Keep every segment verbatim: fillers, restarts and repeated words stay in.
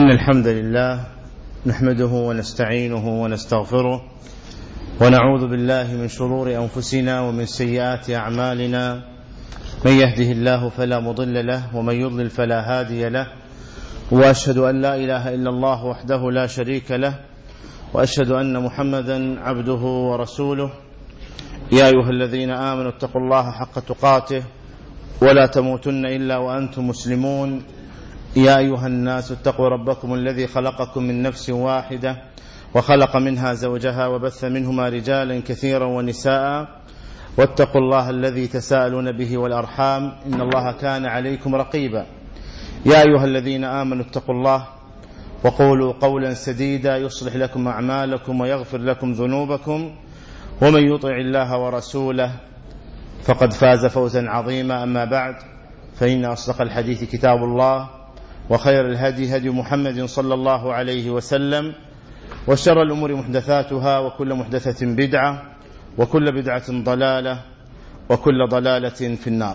إن الحمد لله نحمده ونستعينه ونستغفره ونعوذ بالله من شرور أنفسنا ومن سيئات أعمالنا، من يهده الله فلا مضل له ومن يضلل فلا هادي له، وأشهد أن لا إله إلا الله وحده لا شريك له، وأشهد أن محمدا عبده ورسوله. يا أيها الذين آمنوا اتقوا الله حق تقاته ولا تموتن إلا وأنتم مسلمون. يا أيها الناس اتقوا ربكم الذي خلقكم من نفس واحدة وخلق منها زوجها وبث منهما رجالا كثيرا ونساء، واتقوا الله الذي تساءلون به والأرحام إن الله كان عليكم رقيبا. يا أيها الذين آمنوا اتقوا الله وقولوا قولا سديدا يصلح لكم أعمالكم ويغفر لكم ذنوبكم، ومن يطع الله ورسوله فقد فاز فوزا عظيما. أما بعد، فإن أصدق الحديث كتاب الله، وخير الهدي هدي محمد صلى الله عليه وسلم، وشر الأمور محدثاتها، وكل محدثة بدعة، وكل بدعة ضلالة، وكل ضلالة في النار.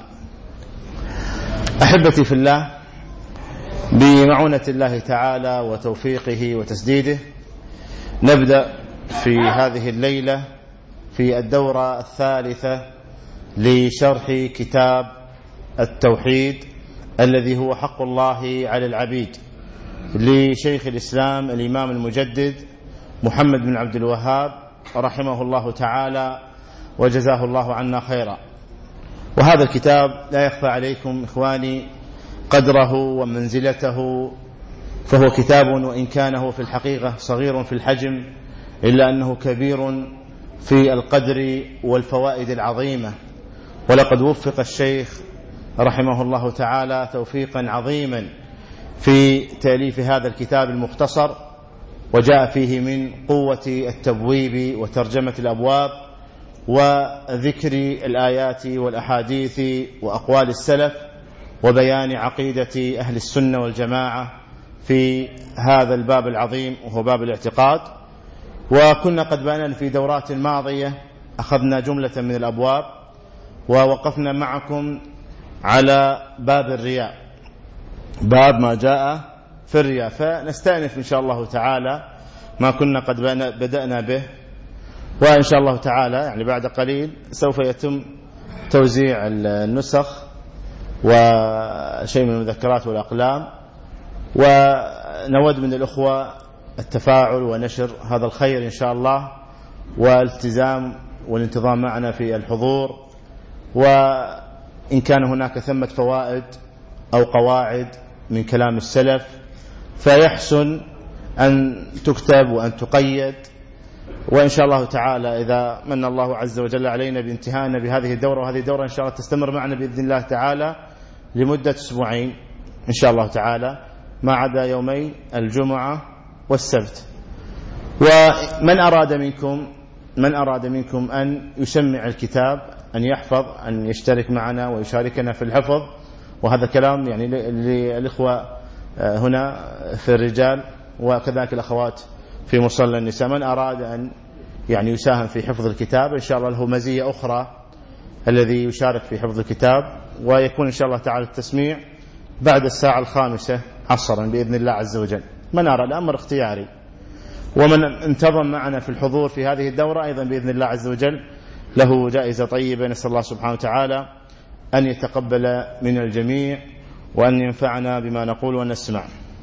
أحبتي في الله، بمعونة الله تعالى وتوفيقه وتسديده نبدأ في هذه الليلة في الدورة الثالثة لشرح كتاب التوحيد الذي هو حق الله على العبيد لشيخ الإسلام الإمام المجدد محمد بن عبد الوهاب رحمه الله تعالى وجزاه الله عنا خيرا. وهذا الكتاب لا يخفى عليكم إخواني قدره ومنزلته، فهو كتاب وإن كان في الحقيقة صغير في الحجم إلا أنه كبير في القدر والفوائد العظيمة. ولقد وفق الشيخ رحمه الله تعالى توفيقا عظيما في تأليف هذا الكتاب المختصر، وجاء فيه من قوة التبويب وترجمة الأبواب وذكر الآيات والأحاديث وأقوال السلف وبيان عقيدة أهل السنة والجماعة في هذا الباب العظيم وهو باب الاعتقاد. وكنا قد بينا في دورات ماضية أخذنا جملة من الأبواب، ووقفنا معكم على باب الرياء، باب ما جاء في الرياء، فنستأنف إن شاء الله تعالى ما كنا قد بدأنا به. وإن شاء الله تعالى يعني بعد قليل سوف يتم توزيع النسخ وشيء من المذكرات والأقلام، ونود من الأخوة التفاعل ونشر هذا الخير إن شاء الله، والالتزام والانتظام معنا في الحضور. وإن كان هناك ثمة فوائد أو قواعد من كلام السلف فيحسن أن تكتب وأن تقيد. وإن شاء الله تعالى إذا من الله عز وجل علينا بانتهائنا بهذه الدورة، وهذه الدورة إن شاء الله تستمر معنا بإذن الله تعالى لمدة أسبوعين إن شاء الله تعالى، ما عدا يومين الجمعة والسبت. ومن أراد منكم من أراد منكم أن يسمع الكتاب، أن يحفظ، أن يشترك معنا ويشاركنا في الحفظ، وهذا كلام يعني للإخوة هنا في الرجال وكذلك الأخوات في مصلى النساء. من أراد أن يعني يساهم في حفظ الكتاب إن شاء الله له مزية أخرى الذي يشارك في حفظ الكتاب، ويكون إن شاء الله تعالى التسميع بعد الساعة الخامسة عصرا بإذن الله عز وجل. من أراد الأمر اختياري، ومن انتظم معنا في الحضور في هذه الدورة أيضا بإذن الله عز وجل له جائزة طيبة. نسأل الله سبحانه وتعالى أن يتقبل من الجميع وأن ينفعنا بما نقول ونسمع.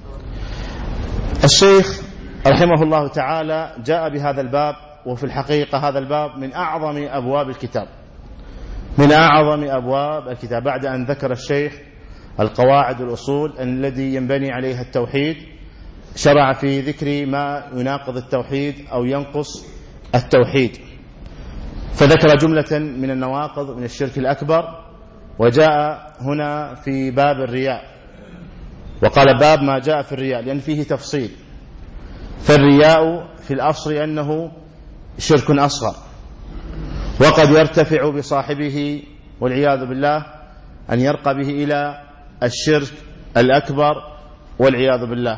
الشيخ رحمه الله تعالى جاء بهذا الباب، وفي الحقيقة هذا الباب من أعظم أبواب الكتاب، من أعظم أبواب الكتاب، بعد أن ذكر الشيخ القواعد والأصول الذي ينبني عليها التوحيد، شرع في ذكر ما يناقض التوحيد أو ينقص التوحيد، فذكر جملة من النواقض من الشرك الأكبر. وجاء هنا في باب الرياء وقال باب ما جاء في الرياء، لأن فيه تفصيل. فالرياء في الأصل أنه شرك أصغر، وقد يرتفع بصاحبه والعياذ بالله أن يرقى به إلى الشرك الأكبر والعياذ بالله.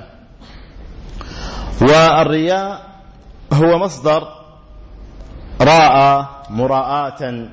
والرياء هو مصدر راء مراءة،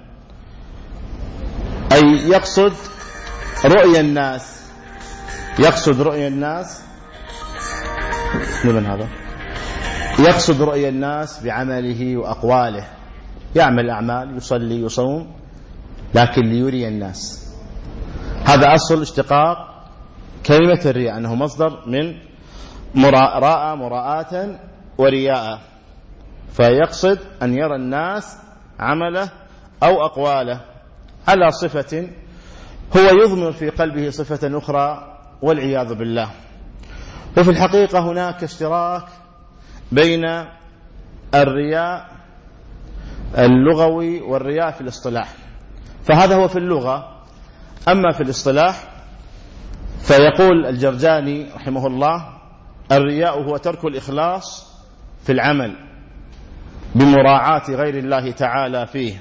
أي يقصد رؤيا الناس يقصد رؤيا الناس لمن هذا؟ يقصد رؤيا الناس بعمله وأقواله، يعمل أعمال، يصلي، يصوم، لكن ليري الناس. هذا أصل اشتقاق كلمة الرياء، أنه مصدر من رأى مراءة ورياء، فيقصد أن يرى الناس عمله أو أقواله على صفة هو يضمر في قلبه صفة أخرى والعياذ بالله. وفي الحقيقة هناك اشتراك بين الرياء اللغوي والرياء في الاصطلاح، فهذا هو في اللغة. أما في الاصطلاح فيقول الجرجاني رحمه الله: الرياء هو ترك الإخلاص في العمل بمراعاة غير الله تعالى فيه.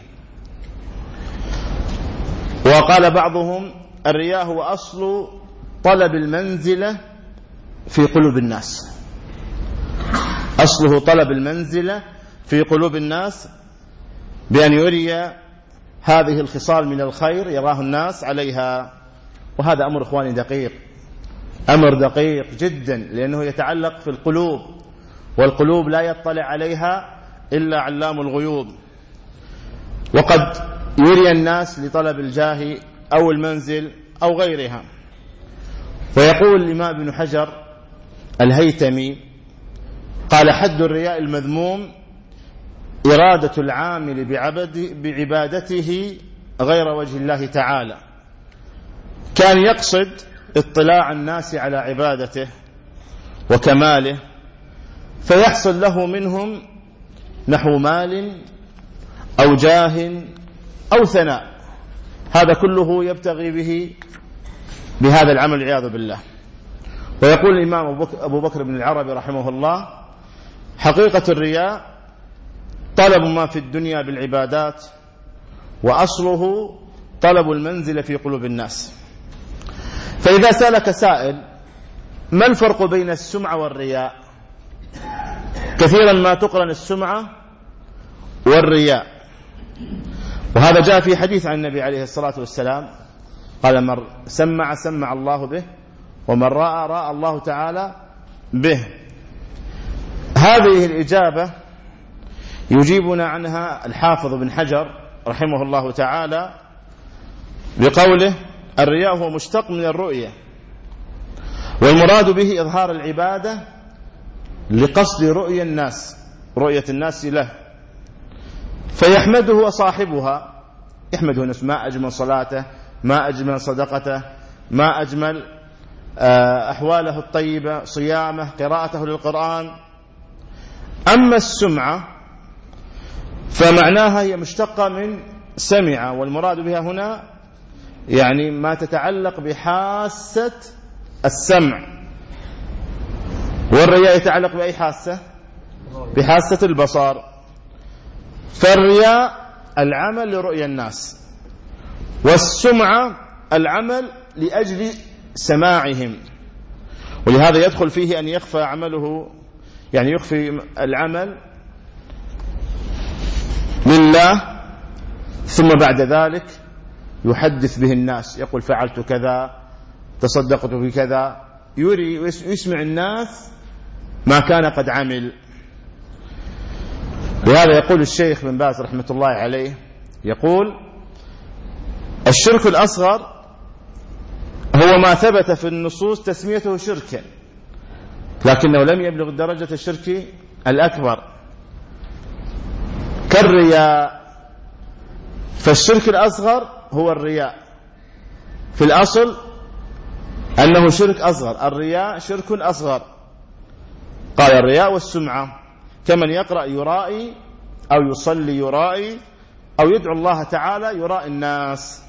وقال بعضهم: الرياء هو أصل طلب المنزلة في قلوب الناس، أصله طلب المنزلة في قلوب الناس، بأن يري هذه الخصال من الخير يراه الناس عليها. وهذا أمر إخواني دقيق، أمر دقيق جدا، لأنه يتعلق في القلوب، والقلوب لا يطلع عليها إلا علام الغيوب. وقد يري الناس لطلب الجاه أو المنزل أو غيرها. ويقول الإمام ابن حجر الهيتمي قال: حد الرياء المذموم إرادة العامل بعبادته غير وجه الله تعالى، كان يقصد اطلاع الناس على عبادته وكماله، فيحصل له منهم نحو مال أو جاه أو ثناء، هذا كله يبتغي به بهذا العمل والعياذ بالله. ويقول الإمام أبو بكر بن العربي رحمه الله: حقيقة الرياء طلب ما في الدنيا بالعبادات، وأصله طلب المنزل في قلوب الناس. فإذا سألك سائل: ما الفرق بين السمعة والرياء؟ كثيرا ما تقرن السمعة والرياء، وهذا جاء في حديث عن النبي عليه الصلاة والسلام قال: من سمع سمع الله به، ومن رأى رأى الله تعالى به. هذه الإجابة يجيبنا عنها الحافظ بن حجر رحمه الله تعالى بقوله: الرياء هو مشتق من الرؤية، والمراد به إظهار العبادة لقصد رؤية الناس، رؤية الناس له، فيحمده صاحبها، يحمده الناس: ما أجمل صلاته، ما أجمل صدقته، ما أجمل أحواله الطيبة، صيامه، قراءته للقرآن. أما السمعة فمعناها هي مشتقة من سمع، والمراد بها هنا يعني ما تتعلق بحاسة السمع، والرياء يتعلق بأي حاسة؟ بحاسة البصر. فالرياء العمل لرؤية الناس، والسمعة العمل لأجل سماعهم، ولهذا يدخل فيه أن يخفى عمله، يعني يخفي العمل لله، ثم بعد ذلك يحدث به الناس، يقول فعلت كذا، تصدقت بكذا، يري ويسمع الناس ما كان قد عمل. لهذا يقول الشيخ بن باز رحمة الله عليه، يقول: الشرك الأصغر هو ما ثبت في النصوص تسميته شركا، لكنه لم يبلغ درجة الشرك الأكبر كالرياء. فالشرك الأصغر هو الرياء، في الأصل أنه شرك أصغر، الرياء شرك أصغر. قال: الرياء والسمعة كمن يقرأ يرائي، أو يصلي يرائي، أو يدعو الله تعالى يرائي الناس.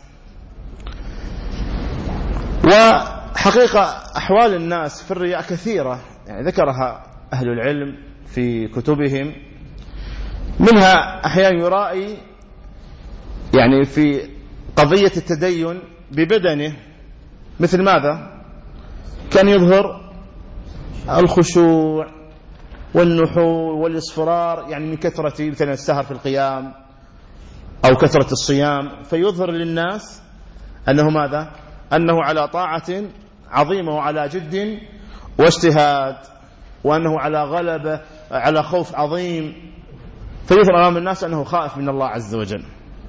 وحقيقة أحوال الناس في الرياء كثيرة، يعني ذكرها أهل العلم في كتبهم، منها أحيانا يرائي يعني في قضية التدين ببدنه، مثل ماذا؟ كان يظهر الخشوع والنحور والإصفرار، يعني من كثرة مثلا السهر في القيام أو كثرة الصيام، فيظهر للناس أنه ماذا؟ أنه على طاعة عظيمة وعلى جد واجتهاد. وأنه على غلبة على خوف عظيم، فيظهر أمام الناس أنه خائف من الله عز وجل.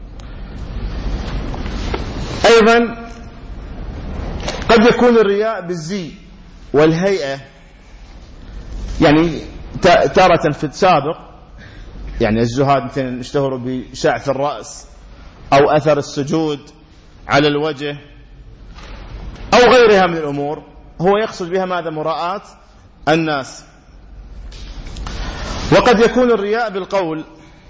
أيضا قد يكون الرياء بالزي والهيئة، يعني تارة في السابق يعني الزهاد مثلا اشتهروا بشعث الرأس أو أثر السجود على الوجه أو غيرها من الأمور، هو يقصد بها ماذا؟ مراءة الناس. وقد يكون الرياء بالقول،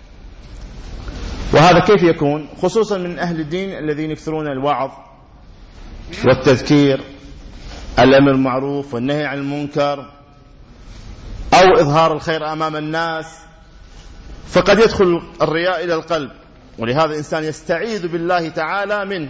وهذا كيف يكون؟ خصوصا من أهل الدين الذين يكثرون الوعظ والتذكير، الأمر بالمعروف والنهي عن المنكر، أو إظهار الخير أمام الناس، فقد يدخل الرياء إلى القلب، ولهذا الإنسان يستعيذ بالله تعالى منه.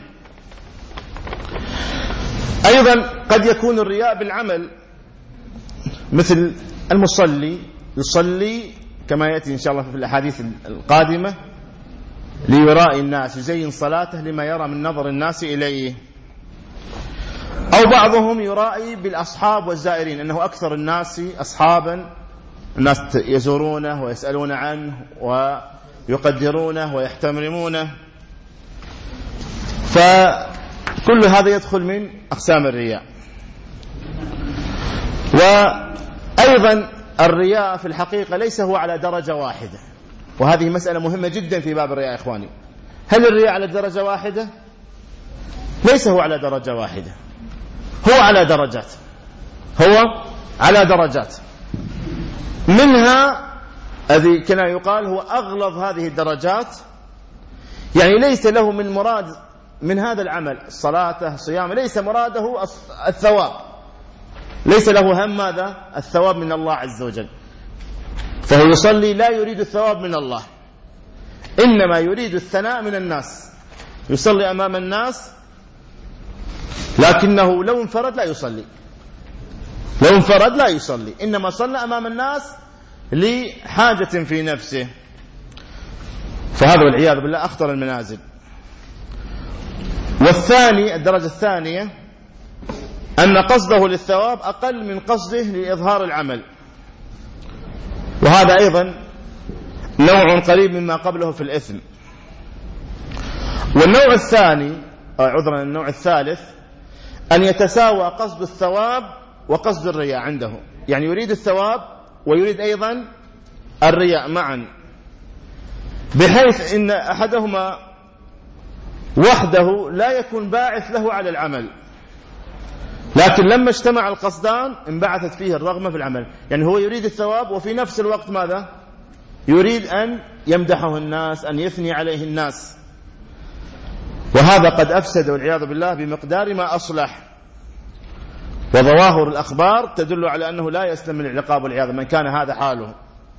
أيضا قد يكون الرياء بالعمل، مثل المصلي يصلي كما يأتي إن شاء الله في الأحاديث القادمة ليرائي الناس، يزين صلاته لما يرى من نظر الناس إليه. أو بعضهم يرائي بالأصحاب والزائرين، أنه أكثر الناس أصحابا، الناس يزورونه ويسألون عنه ويقدرونه ويحترمونه، فكل هذا يدخل من أقسام الرياء. وأيضا الرياء في الحقيقة ليس هو على درجة واحدة، وهذه مسألة مهمة جدا في باب الرياء إخواني. هل الرياء على درجة واحدة؟ ليس هو على درجة واحدة، هو على درجات، هو على درجات. منها الذي كان يقال هو أغلظ هذه الدرجات، يعني ليس له من مراد من هذا العمل صلاته صيامه، ليس مراده الثواب، ليس له هم ماذا؟ الثواب من الله عز وجل، فهو يصلي لا يريد الثواب من الله، إنما يريد الثناء من الناس، يصلي أمام الناس، لكنه لو انفرد لا يصلي، لو انفرد لا يصلي، إنما صلى أمام الناس لحاجة في نفسه، فهذا والعياذ بالله أخطر المنازل. والثاني الدرجة الثانية أن قصده للثواب أقل من قصده لإظهار العمل، وهذا أيضا نوع قريب مما قبله في الإثم. والنوع الثاني أو عذرا النوع الثالث أن يتساوى قصد الثواب وقصد الرياء عنده، يعني يريد الثواب ويريد أيضا الرياء معا، بحيث إن أحدهما وحده لا يكون باعث له على العمل، لكن لما اجتمع القصدان انبعثت فيه الرغبة في العمل، يعني هو يريد الثواب وفي نفس الوقت ماذا؟ يريد أن يمدحه الناس، أن يثني عليه الناس، وهذا قد أفسد والعياذ بالله بمقدار ما أصلح. وظواهر الأخبار تدل على أنه لا يسلم من العقاب والعياذ من كان هذا حاله.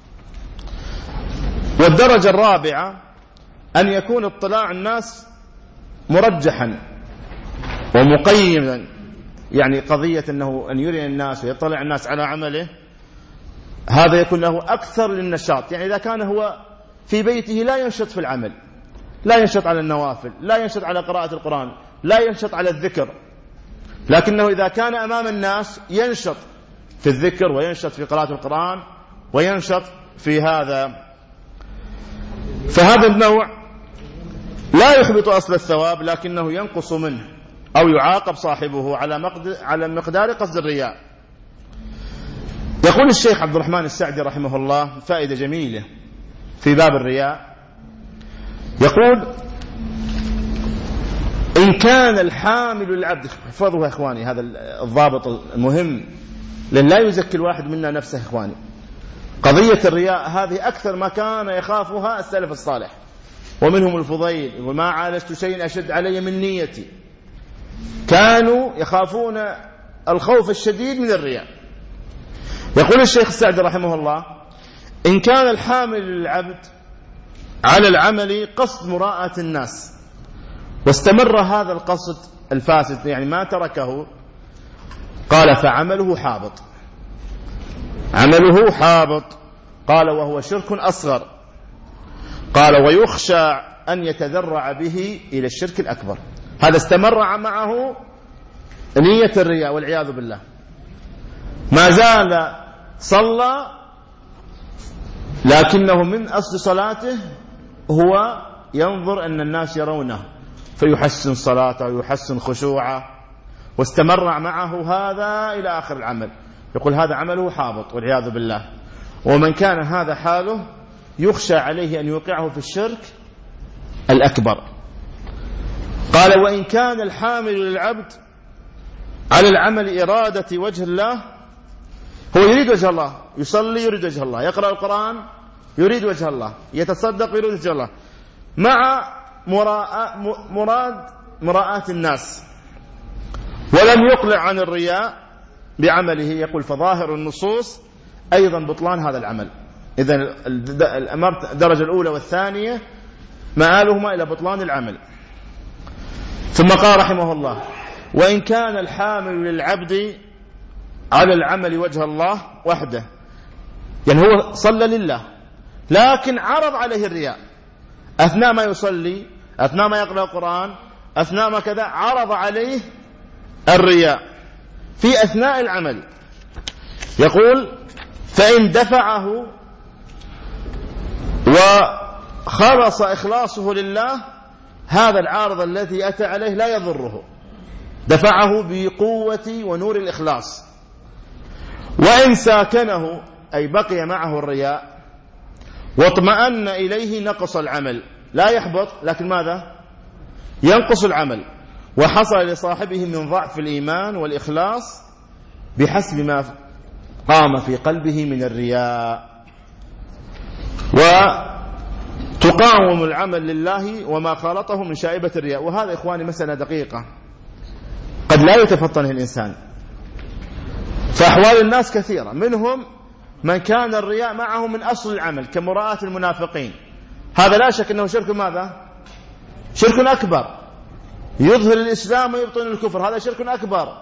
والدرجة الرابعة أن يكون اطلاع الناس مرجحا ومقيما، يعني قضية أنه أن يري الناس ويطلع الناس على عمله، هذا يكون له أكثر للنشاط، يعني إذا كان هو في بيته لا ينشط في العمل، لا ينشط على النوافل، لا ينشط على قراءة القرآن، لا ينشط على الذكر، لكنه إذا كان أمام الناس ينشط في الذكر وينشط في قراءة القرآن وينشط في هذا، فهذا النوع لا يحبط أصل الثواب، لكنه ينقص منه أو يعاقب صاحبه على مقدار قصد الرياء. يقول الشيخ عبد الرحمن السعدي رحمه الله فائدة جميلة في باب الرياء، يقول: إن كان الحامل للعبد، احفظوا يا إخواني هذا الضابط المهم، لأن لا يزكي الواحد منا نفسه إخواني. قضية الرياء هذه أكثر ما كان يخافها السلف الصالح، ومنهم الفضيل: وما عالجت شيء أشد علي من نيتي. كانوا يخافون الخوف الشديد من الرياء. يقول الشيخ السعدي رحمه الله: إن كان الحامل للعبد على العمل قصد مراءة الناس، واستمر هذا القصد الفاسد، يعني ما تركه، قال: فعمله حابط، عمله حابط. قال: وهو شرك أصغر. قال: ويخشى أن يتذرع به إلى الشرك الأكبر. هذا استمر معه نية الرياء والعياذ بالله، ما زال صلى لكنه من أصل صلاته هو ينظر أن الناس يرونه فيحسن صلاته ويحسن خشوعه، واستمر معه هذا إلى آخر العمل، يقول هذا عمله حابط والعياذ بالله. ومن كان هذا حاله يخشى عليه أن يوقعه في الشرك الأكبر. قال وإن كان الحامل للعبد على العمل إرادة وجه الله، هو يريد وجه الله، يصلي يريد وجه الله، يقرأ القرآن يريد وجه الله، يتصدق يريد وجه الله، مع مراد مراءة الناس، ولم يقلع عن الرياء بعمله، يقول فظاهر النصوص أيضا بطلان هذا العمل. إذن الأمر الدرجة الأولى والثانية مآلهما إلى بطلان العمل. ثم قال رحمه الله وإن كان الحامل للعبد على العمل وجه الله وحده، يعني هو صلى لله لكن عرض عليه الرياء أثناء ما يصلي، أثناء ما يقرأ القرآن، أثناء ما كذا، عرض عليه الرياء في أثناء العمل، يقول فإن دفعه وخلص إخلاصه لله، هذا العارض الذي أتى عليه لا يضره، دفعه بقوة ونور الإخلاص. وإن ساكنه أي بقي معه الرياء واطمأن إليه نقص العمل، لا يحبط لكن ماذا؟ ينقص العمل، وحصل لصاحبه من ضعف الإيمان والإخلاص بحسب ما قام في قلبه من الرياء. وتقاوم العمل لله وما خالطه من شائبة الرياء. وهذا إخواني مسألة دقيقة قد لا يتفطنه الإنسان، فأحوال الناس كثيرة، منهم من كان الرياء معه من أصل العمل كمراءة المنافقين، هذا لا شك أنه شرك ماذا؟ شرك أكبر، يظهر الإسلام ويبطن الكفر، هذا شرك أكبر.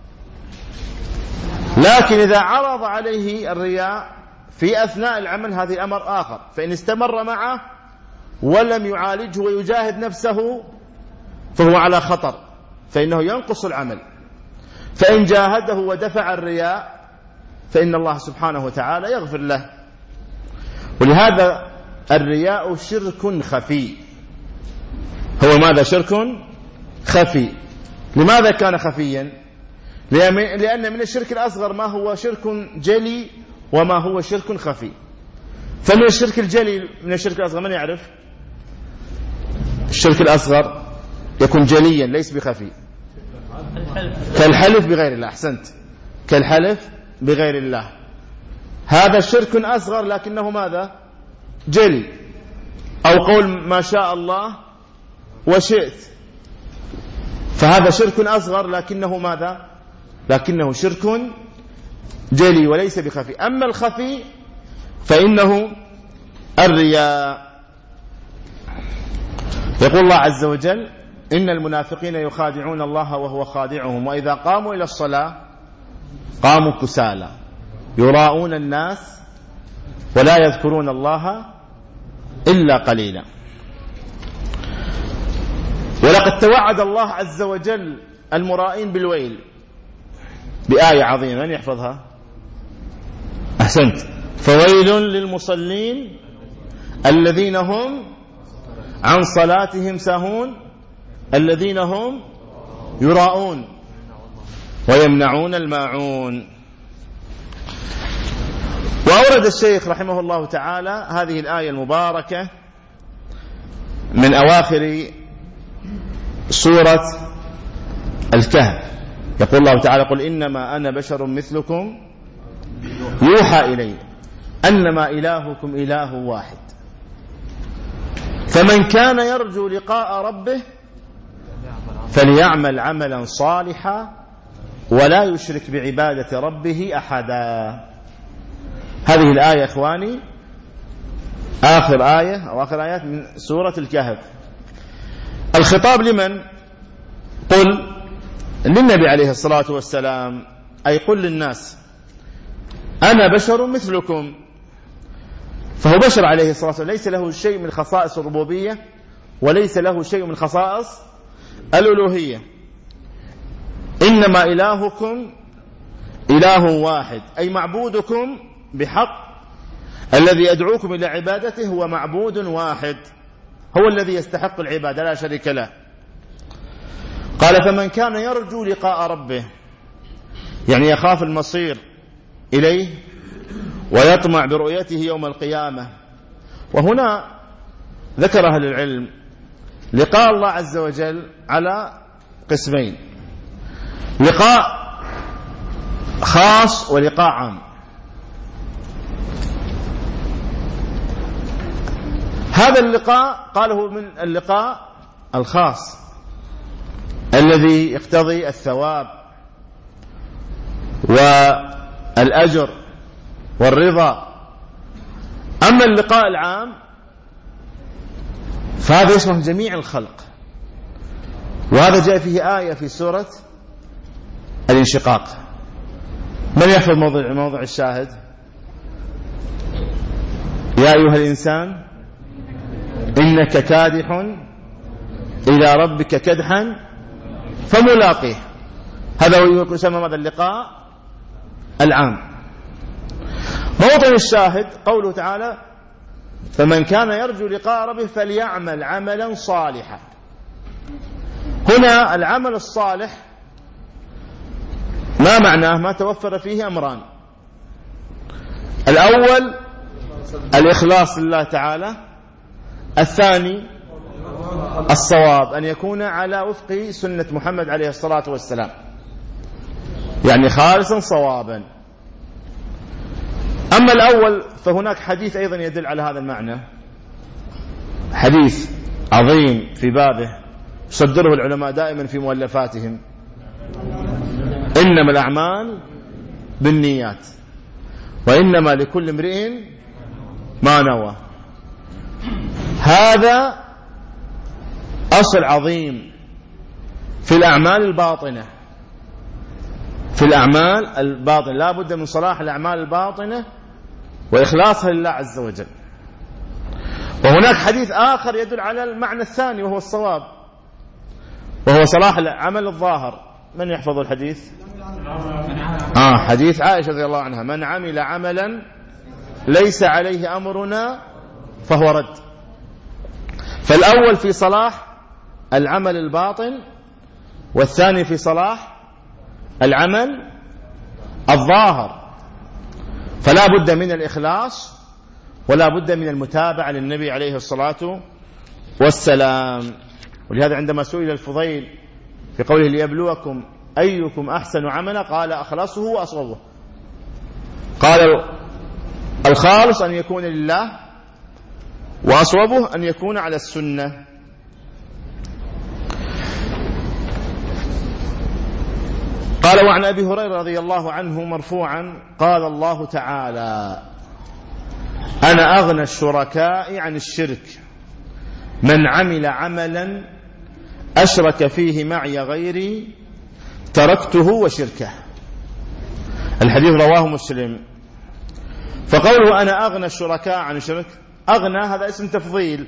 لكن إذا عرض عليه الرياء في أثناء العمل هذه أمر آخر، فإن استمر معه ولم يعالجه ويجاهد نفسه فهو على خطر، فإنه ينقص العمل. فإن جاهده ودفع الرياء فإن الله سبحانه وتعالى يغفر له. ولهذا الرياء شرك خفي، هو ماذا؟ شرك خفي. لماذا كان خفيا؟ لأن من الشرك الأصغر ما هو شرك جلي وما هو شرك خفي. فمن الشرك الجلي من الشرك الأصغر من يعرف؟ الشرك الأصغر يكون جليا ليس بخفي، كالحلف بغير الله. أحسنت، كالحلف بغير الله، هذا شرك أصغر لكنه ماذا؟ جلي. أو قول ما شاء الله وشئت، فهذا شرك أصغر لكنه ماذا؟ لكنه شرك جلي وليس بخفي. أما الخفي فإنه الرياء. يقول الله عز وجل إن المنافقين يخادعون الله وهو خادعهم وإذا قاموا إلى الصلاة قاموا كسالى يراءون الناس ولا يذكرون الله إلا قليلا. ولقد توعد الله عز وجل المرائين بالويل بآية عظيمة، من يحفظها؟ أحسنت. فويل للمصلين الذين هم عن صلاتهم ساهون الذين هم يراءون ويمنعون الماعون. وأورد الشيخ رحمه الله تعالى هذه الآية المباركة من أواخر سورة الكهف. يقول الله تعالى قل إنما أنا بشر مثلكم يوحى إلي أنما إلهكم إله واحد فمن كان يرجو لقاء ربه فليعمل عملا صالحا ولا يشرك بعبادة ربه أحدا. هذه الآية إخواني آخر آية أو آخر آيات من سورة الكهف. الخطاب لمن؟ قل للنبي عليه الصلاة والسلام، أي قل للناس أنا بشر مثلكم. فهو بشر عليه الصلاة والسلام، ليس له شيء من خصائص الربوبية وليس له شيء من خصائص الألوهية. إنما إلهكم إله واحد، أي معبودكم بحق الذي يدعوكم إلى عبادته هو معبود واحد، هو الذي يستحق العبادة لا شريك له. قال فمن كان يرجو لقاء ربه، يعني يخاف المصير إليه ويطمع برؤيته يوم القيامة. وهنا ذكر أهل العلم لقاء الله عز وجل على قسمين: لقاء خاص ولقاء عام. هذا اللقاء قاله من اللقاء الخاص الذي يقتضي الثواب والأجر والرضا. أما اللقاء العام فهذا يشمل جميع الخلق، وهذا جاء فيه آية في سورة الانشقاق. من يحفظ موضع, موضع الشاهد؟ يا أيها الإنسان إنك كادح إلى ربك كدحا فملاقيه. هذا هو يسمى ماذا؟ اللقاء العام. موطن الشاهد قوله تعالى فمن كان يرجو لقاء ربه فليعمل عملا صالحا. هنا العمل الصالح ما معناه؟ ما توفر فيه أمران: الأول الإخلاص لله تعالى، الثاني الصواب، أن يكون على وفق سنة محمد عليه الصلاة والسلام، يعني خالصا صوابا. أما الأول فهناك حديث أيضا يدل على هذا المعنى، حديث عظيم في بابه يصدره العلماء دائما في مؤلفاتهم: إنما الأعمال بالنيات وإنما لكل امرئ ما نوى. هذا أصل عظيم في الأعمال الباطنة. في الأعمال الباطنة لا بد من صلاح الأعمال الباطنة وإخلاصها لله عز وجل. وهناك حديث آخر يدل على المعنى الثاني وهو الصواب، وهو صلاح العمل الظاهر. من يحفظ الحديث؟ آه حديث عائشة رضي الله عنها: من عمل عملا ليس عليه أمرنا فهو رد. فالأول في صلاح العمل الباطن، والثاني في صلاح العمل الظاهر. فلا بد من الإخلاص ولا بد من المتابعة للنبي عليه الصلاة والسلام. ولهذا عندما سئل الفضيل في قوله ليبلوكم أيكم أحسن عملا قال أخلصه وأصوبه. قال الخالص أن يكون لله، وأصوبه أن يكون على السنة. قال وعن أبي هريرة رضي الله عنه مرفوعا قال الله تعالى أنا أغنى الشركاء عن الشرك من عمل عملا أشرك فيه معي غيري تركته وشركه. الحديث رواه مسلم. فقوله أنا أغنى الشركاء عن الشرك، أغنى هذا اسم تفضيل،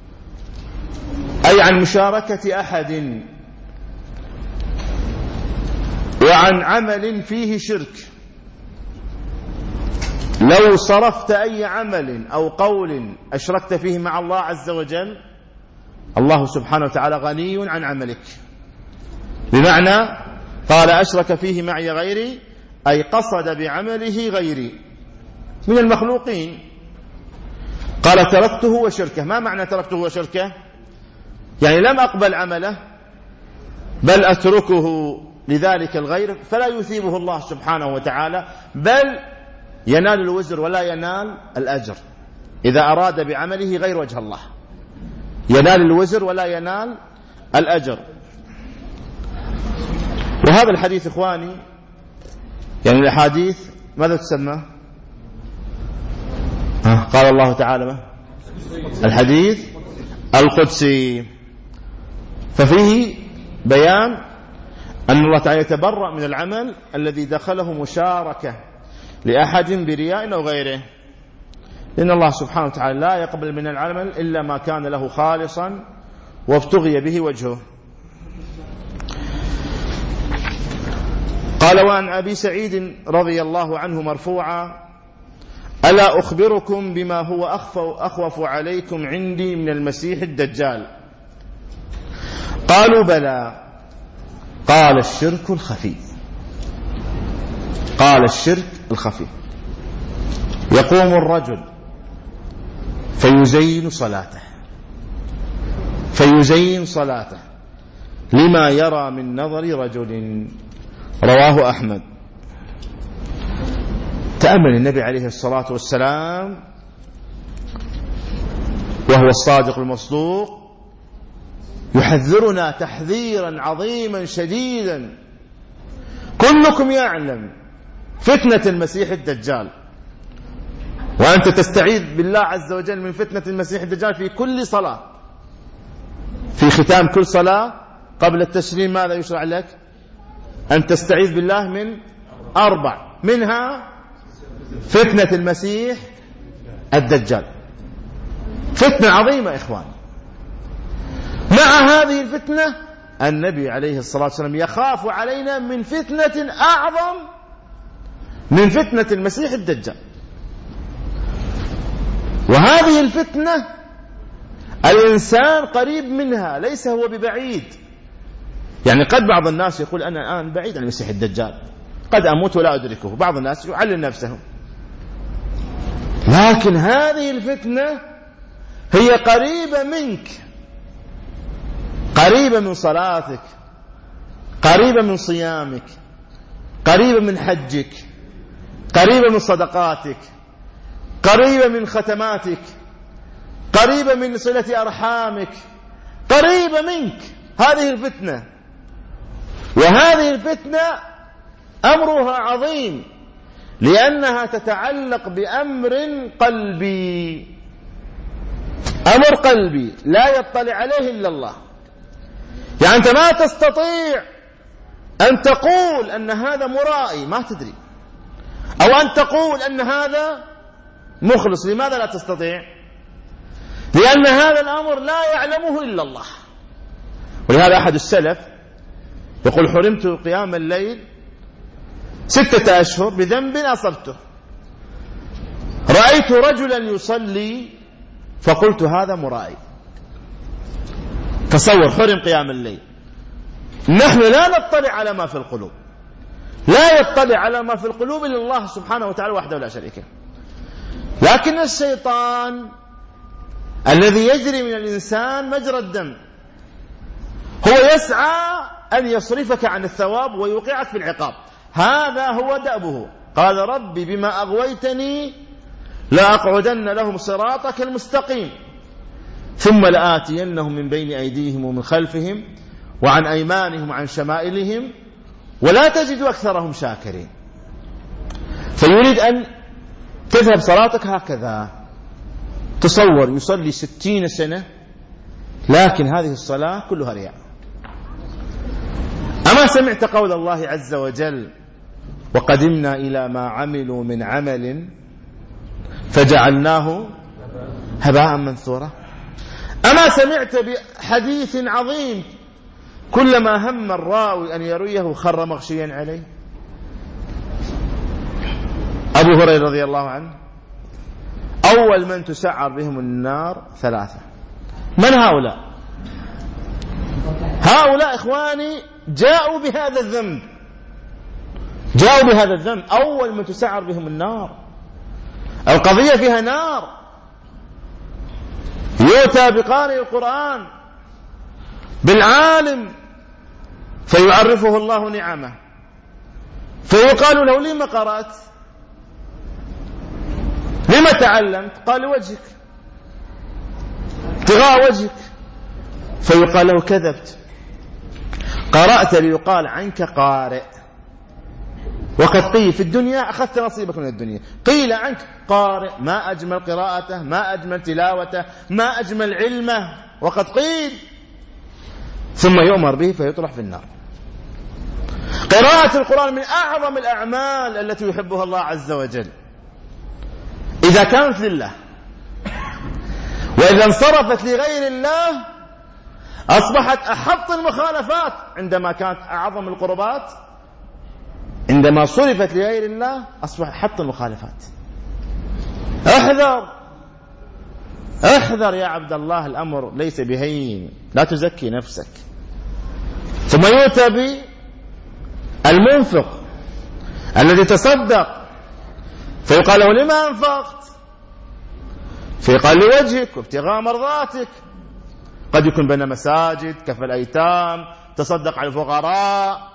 أي عن مشاركة أحد وعن عمل فيه شرك. لو صرفت أي عمل أو قول أشركت فيه مع الله عز وجل، الله سبحانه وتعالى غني عن عملك. بمعنى قال أشرك فيه معي غيري، أي قصد بعمله غيري من المخلوقين. قال تركته وشركه. ما معنى تركته وشركه؟ يعني لم أقبل عمله بل أتركه لذلك الغير، فلا يثيبه الله سبحانه وتعالى، بل ينال الوزر ولا ينال الأجر. إذا أراد بعمله غير وجه الله ينال الوزر ولا ينال الأجر. وهذا الحديث إخواني، يعني الأحاديث ماذا تسمى؟ قال الله تعالى ما؟ الحديث القدسي. ففيه بيان أن الله تعالى يتبرأ من العمل الذي دخله مشاركة لأحد برياء أو غيره، لأن الله سبحانه وتعالى لا يقبل من العمل إلا ما كان له خالصا وابتغي به وجهه. قال: وعن أبي سعيد رضي الله عنه مرفوعا: ألا أخبركم بما هو أخوف عليكم عندي من المسيح الدجال؟ قالوا: بلى. قال: الشرك الخفي. قال: الشرك الخفي. يقوم الرجل فيزين صلاته فيزين صلاته لما يرى من نظر رجل. رواه أحمد. تأمل النبي عليه الصلاة والسلام وهو الصادق المصدوق يحذرنا تحذيرا عظيما شديدا. كلكم يعلم فتنة المسيح الدجال، وأنت تستعيذ بالله عز وجل من فتنة المسيح الدجال في كل صلاة. في ختام كل صلاة قبل التسليم ماذا يشرع لك؟ أن تستعيذ بالله من أربع، منها فتنة المسيح الدجال. فتنة عظيمة إخوان. مع هذه الفتنة النبي عليه الصلاة والسلام يخاف علينا من فتنة أعظم من فتنة المسيح الدجال. وهذه الفتنة الإنسان قريب منها، ليس هو ببعيد. يعني قد بعض الناس يقول: أنا الآن بعيد عن المسيح الدجال، قد أموت ولا أدركه. بعض الناس يعلل نفسه. لكن هذه الفتنة هي قريبة منك، قريبة من صلاتك، قريبة من صيامك، قريبة من حجك، قريبة من صدقاتك، قريبة من ختماتك، قريبة من صلة أرحامك، قريبة منك هذه الفتنة. وهذه الفتنة أمرها عظيم، لأنها تتعلق بأمر قلبي، أمر قلبي لا يطلع عليه إلا الله. يعني أنت ما تستطيع أن تقول أن هذا مرائي، ما تدري، أو أن تقول أن هذا مخلص. لماذا لا تستطيع؟ لأن هذا الأمر لا يعلمه إلا الله. ولهذا أحد السلف يقول: حرمت قيام الليل ستة أشهر بذنب أصبته، رأيت رجلا يصلي فقلت هذا مرائي. تصور، حرم قيام الليل. نحن لا نطلع على ما في القلوب، لا يطلع على ما في القلوب إلا الله سبحانه وتعالى وحده لا شريك له. لكن الشيطان الذي يجري من الإنسان مجرى الدم هو يسعى أن يصرفك عن الثواب ويوقعك في العقاب. هذا هو دأبه. قال: ربي بما أغويتني لأقعدن لهم صراطك المستقيم ثم لآتينهم من بين أيديهم ومن خلفهم وعن أيمانهم وعن شمائلهم ولا تجد أكثرهم شاكرين. فيريد أن تذهب صلاتك هكذا. تصور، يصلي ستين سنة لكن هذه الصلاة كلها رياء. أما سمعت قول الله عز وجل: وقدمنا إلى ما عملوا من عمل فجعلناه هباء منثورا؟ أما سمعت بحديث عظيم كلما هم الراوي أن يرويه خر مغشيا عليه؟ أبو هريرة رضي الله عنه: أول من تسعر بهم النار ثلاثة. من هؤلاء؟ هؤلاء إخواني جاءوا بهذا الذنب، جاءوا بهذا الذنب. أول من تسعر بهم النار. القضية فيها نار. يؤتى بقارئ القرآن بالعالم فيعرفه الله نعمه، فيقال له: لما قرأت؟ لما تعلمت؟ قال: وجهك، ابتغاء وجهك. فيقال له: كذبت، قرأت ليقال عنك قارئ، وقد قيل في الدنيا أخذت نصيبك من الدنيا. قيل عنك قارئ، ما أجمل قراءته، ما أجمل تلاوته، ما أجمل علمه، وقد قيل. ثم يؤمر به فيطرح في النار. قراءة القرآن من أعظم الأعمال التي يحبها الله عز وجل إذا كانت لله، وإذا انصرفت لغير الله أصبحت أحط المخالفات. عندما كانت أعظم القربات عندما صرفت لغير الله أصبح حط المخالفات. احذر احذر يا عبد الله، الأمر ليس بهين، لا تزكي نفسك. ثم يؤتى بالمنفق الذي تصدق فيقال له لما أنفقت؟ فيقال لوجهك وابتغاء مرضاتك. قد يكون بين مساجد، كفى الأيتام، تصدق على الفقراء،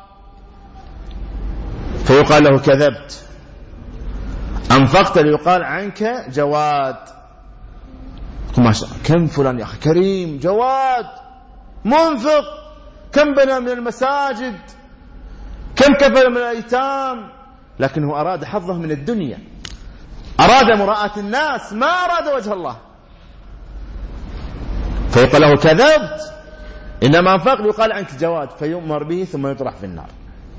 فيقال له كذبت، أنفقت ليقال عنك جواد. ما شاء الله، كم فلان يا أخي كريم جواد منفق، كم بنى من المساجد، كم كفل من الأيتام، لكنه أراد حظه من الدنيا، أراد مراءة الناس، ما أراد وجه الله. فيقال له كذبت، إنما أنفق ليقال عنك جواد، فيؤمر به ثم يطرح في النار.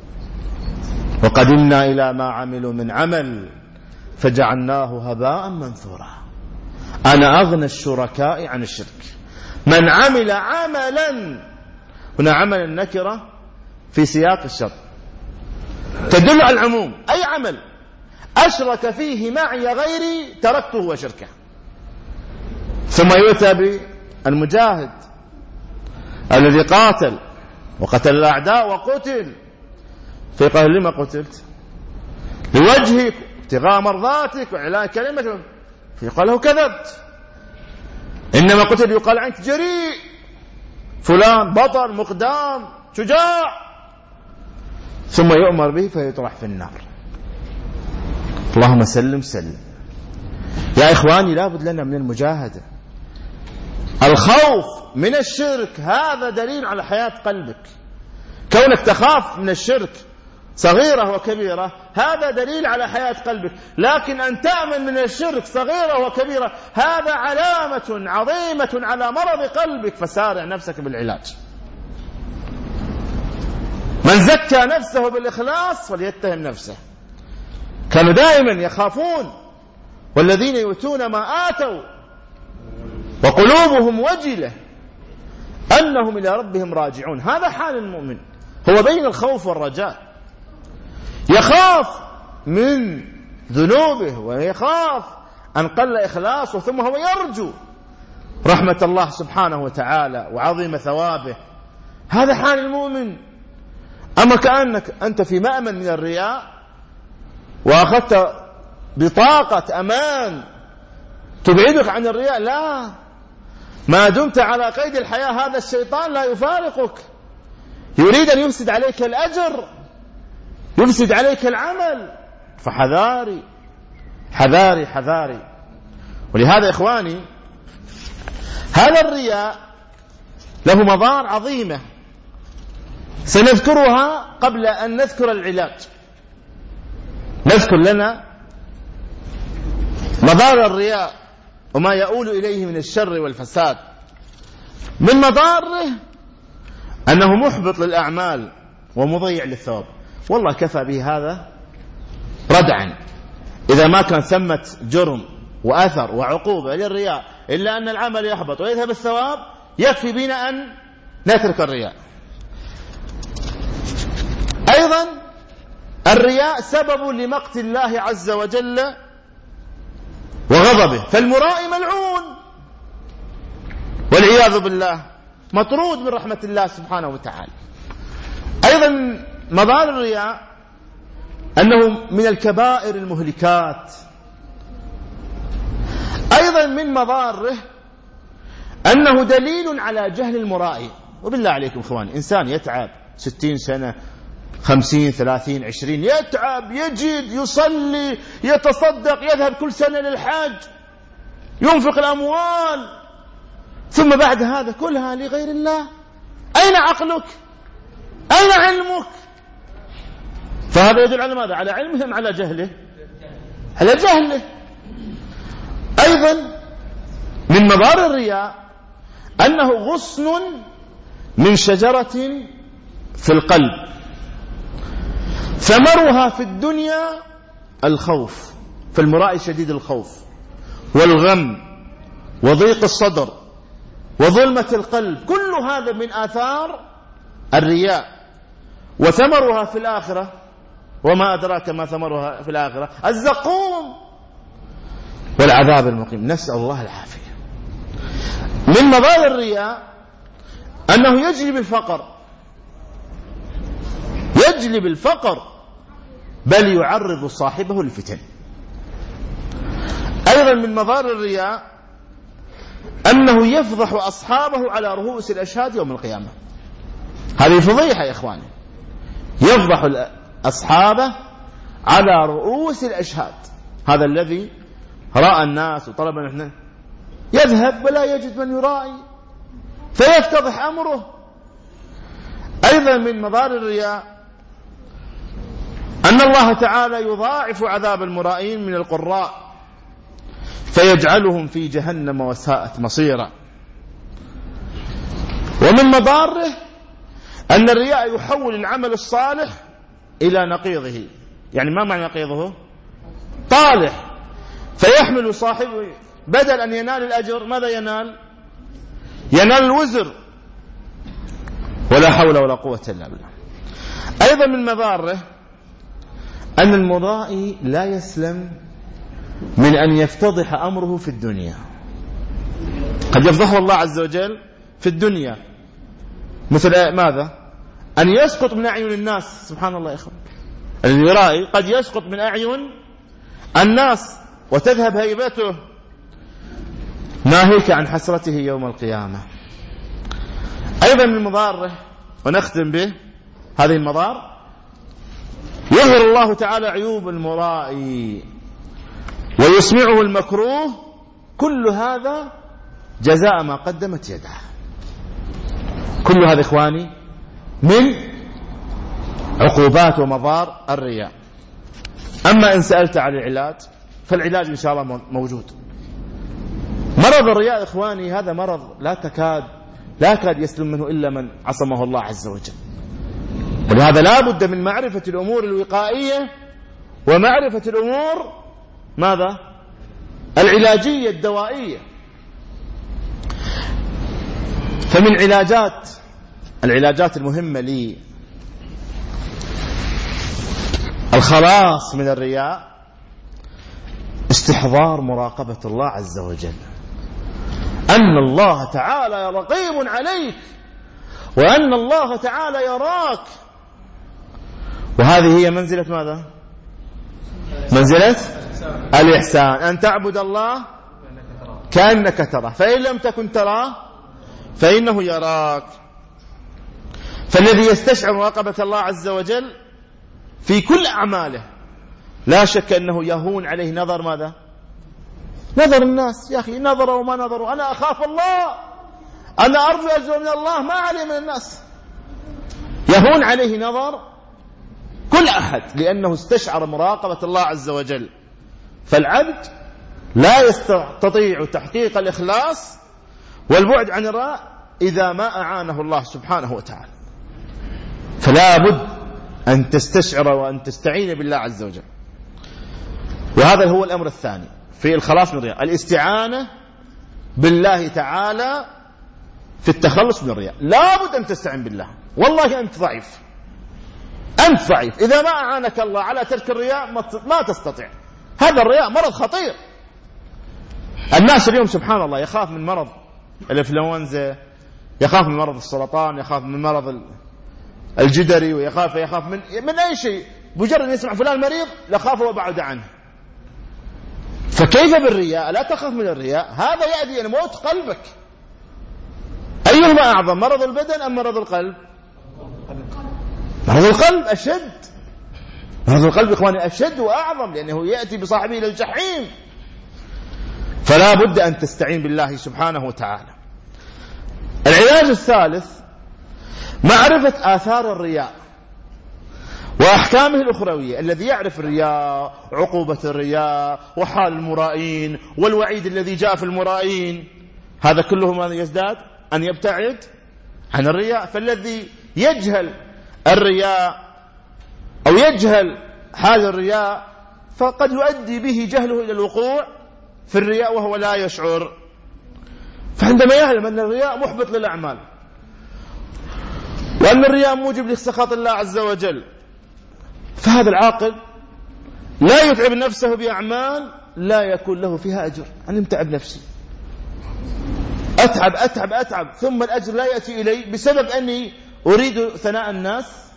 وقدمنا إلى ما عملوا من عمل فجعلناه هباء منثورا. أنا أغنى الشركاء عن الشرك. من عمل عملا، هنا عمل النكرة في سياق الشر تدل على العموم، أي عمل أشرك فيه معي غيري تركته وشركه. ثم يؤتى بالمجاهد الذي قاتل وقتل الأعداء وقتل، فيقال لما قتلت؟ لوجهك، ابتغاء مرضاتك وإعلاء كلمتك، فيقال له كذبت، إنما قتل يقال عنك جريء، فلان بطل مقدام شجاع، ثم يؤمر به فيطرح في النار. اللهم سلم سلم. يا إخواني، لابد لنا من المجاهدة. الخوف من الشرك هذا دليل على حياة قلبك. كونك تخاف من الشرك صغيرة وكبيرة هذا دليل على حياة قلبك، لكن أن تأمن من الشرك صغيرة وكبيرة هذا علامة عظيمة على مرض قلبك، فسارع نفسك بالعلاج. من زكى نفسه بالإخلاص فليتهم نفسه. كانوا دائما يخافون، والذين يؤتون ما آتوا وقلوبهم وجلة أنهم إلى ربهم راجعون. هذا حال المؤمن، هو بين الخوف والرجاء، يخاف من ذنوبه ويخاف أن قل إخلاصه، ثم هو يرجو رحمة الله سبحانه وتعالى وعظيم ثوابه. هذا حال المؤمن. أما كأنك أنت في مأمن من الرياء وأخذت بطاقة أمان تبعدك عن الرياء، لا، ما دمت على قيد الحياة هذا الشيطان لا يفارقك، يريد أن يفسد عليك الأجر، يفسد عليك العمل، فحذاري حذاري حذاري. ولهذا إخواني، هذا الرياء له مضار عظيمة سنذكرها قبل أن نذكر العلاج. نذكر لنا مضار الرياء وما يؤول إليه من الشر والفساد. من مضاره أنه محبط للأعمال ومضيع للثواب. والله كفى به هذا ردعا إذا ما كان ثمة جرم وأثر وعقوبة للرياء إلا أن العمل يحبط ويذهب الثواب، يكفي بنا أن نترك الرياء. أيضا الرياء سبب لمقت الله عز وجل وغضبه، فالمرائي ملعون والعياذ بالله، مطرود من رحمة الله سبحانه وتعالى. أيضا مضار الرياء أنه من الكبائر المهلكات. أيضا من مضاره أنه دليل على جهل المرائي. وبالله عليكم إخواني، إنسان يتعب ستين سنة خمسين ثلاثين عشرين، يتعب يجد يصلي يتصدق يذهب كل سنة للحج ينفق الأموال، ثم بعد هذا كلها لغير الله، أين عقلك؟ أين علمك؟ فهذا يدل على ماذا؟ على علمهم، على جهله، على جهله. أيضا من مضار الرياء أنه غصن من شجرة في القلب، ثمرها في الدنيا الخوف، فالمرائي شديد الخوف والغم وضيق الصدر وظلمة القلب، كل هذا من آثار الرياء. وثمرها في الآخرة وما أدراك ما ثمرها في الآخرة الزقوم والعذاب المقيم. نسأل الله العافية. من مضار الرياء أنه يجلب الفقر، يجلب الفقر بل يعرض صاحبه للفتن. أيضا من مضار الرياء أنه يفضح أصحابه على رؤوس الأشهاد يوم القيامة. هذه فضيحة يا إخواني، يفضح أصحابه على رؤوس الأشهاد. هذا الذي رأى الناس وطلب نحن يذهب ولا يجد من يراعي فيفتضح أمره. أيضا من مضار الرياء أن الله تعالى يضاعف عذاب المرائين من القراء فيجعلهم في جهنم وساءت مصيرا. ومن مضاره أن الرياء يحول العمل الصالح إلى نقيضه. يعني ما معنى نقيضه؟ طالح، فيحمل صاحبه بدل أن ينال الأجر ماذا ينال؟ ينال الوزر. ولا حول ولا قوة إلا بالله. أيضا من مضاره أن المرائي لا يسلم من أن يفتضح أمره في الدنيا. قد يفضحه الله عز وجل في الدنيا، مثل ماذا؟ أن يسقط من أعين الناس. سبحان الله يا إخوان، الذي يرائي قد يسقط من أعين الناس وتذهب هيبته، ناهيك عن حسرته يوم القيامة. أيضا من مضاره ونختم به هذه المضار، يظهر الله تعالى عيوب المرائي ويسمعه المكروه، كل هذا جزاء ما قدمت يده. كل هذا إخواني من عقوبات ومضار الرياء. أما إن سألت عن العلاج فالعلاج إن شاء الله موجود. مرض الرياء إخواني هذا مرض لا تكاد لا كاد يسلم منه إلا من عصمه الله عز وجل. ولهذا لا بد من معرفة الأمور الوقائية ومعرفة الأمور ماذا؟ العلاجية الدوائية. فمن علاجات العلاجات المهمة لي الخلاص من الرياء استحضار مراقبة الله عز وجل، أن الله تعالى رقيب عليك وأن الله تعالى يراك. وهذه هي منزلة ماذا؟ منزلة الإحسان، أن تعبد الله كأنك تراه فإن لم تكن تراه فإنه يراك. فالذي يستشعر مراقبة الله عز وجل في كل أعماله لا شك أنه يهون عليه نظر ماذا؟ نظر الناس. يا أخي نظروا وما نظروا، أنا أخاف الله، أنا أرجو أجر من الله ما علي من الناس. يهون عليه نظر كل أحد لأنه استشعر مراقبة الله عز وجل. فالعبد لا يستطيع تحقيق الإخلاص والبعد عن الرياء إذا ما أعانه الله سبحانه وتعالى. فلا بد أن تستشعر وأن تستعين بالله عز وجل. وهذا هو الأمر الثاني في الخلاص من الرياء، الاستعانة بالله تعالى في التخلص من الرياء. لا بد أن تستعين بالله. والله أنت ضعيف، أنت ضعيف، إذا ما أعانك الله على ترك الرياء ما تستطيع. هذا الرياء مرض خطير. الناس اليوم سبحان الله يخاف من مرض الإنفلونزا، يخاف من مرض السرطان، يخاف من مرض الجدري، ويخاف يخاف من من أي شيء. مجرد يسمع فلان مريض لخاف وبعد عنه. فكيف بالرياء؟ لا تخاف من الرياء، هذا يأتي أن موت قلبك. أيهما أعظم، مرض البدن أم مرض القلب؟ مرض القلب أشد. مرض القلب إخواني أشد وأعظم، لأنه يأتي بصاحبه إلى الجحيم. فلا بد أن تستعين بالله سبحانه وتعالى. العلاج الثالث معرفة آثار الرياء وأحكامه الأخروية. الذي يعرف الرياء، عقوبة الرياء، وحال المرائين، والوعيد الذي جاء في المرائين، هذا كله ماذا يزداد؟ أن يبتعد عن الرياء. فالذي يجهل الرياء أو يجهل حال الرياء فقد يؤدي به جهله إلى الوقوع في الرياء وهو لا يشعر. فعندما يعلم أن الرياء محبط للأعمال وأن الرياء موجب لسخط الله عز وجل فهذا العاقل لا يتعب نفسه بأعمال لا يكون له فيها أجر. أنا متعب نفسي، أتعب أتعب أتعب ثم الأجر لا يأتي إلي بسبب أني أريد ثناء الناس.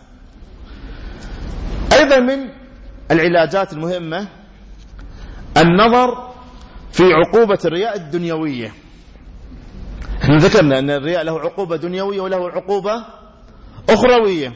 أيضا من العلاجات المهمة النظر في عقوبة الرياء الدنيوية. احنا ذكرنا أن الرياء له عقوبة دنيوية وله عقوبة أخروية.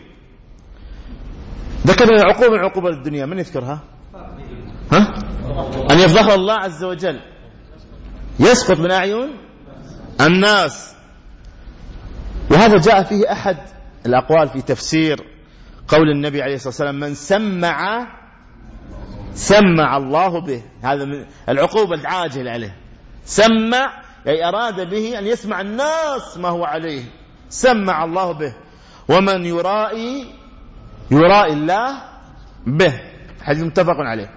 ذكرنا عقوبة من عقوبة الدنيا، من يذكرها؟ ها؟ أن يفضح الله عز وجل، يسقط من أعين الناس. وهذا جاء فيه أحد الأقوال في تفسير قول النبي عليه الصلاة والسلام: من سمع سمع الله به. هذا من العقوبة العاجلة عليه. سمع أي أراد به أن يسمع الناس ما هو عليه، سمع الله به. ومن يرائي يرائي الله به. حديث متفق عليه.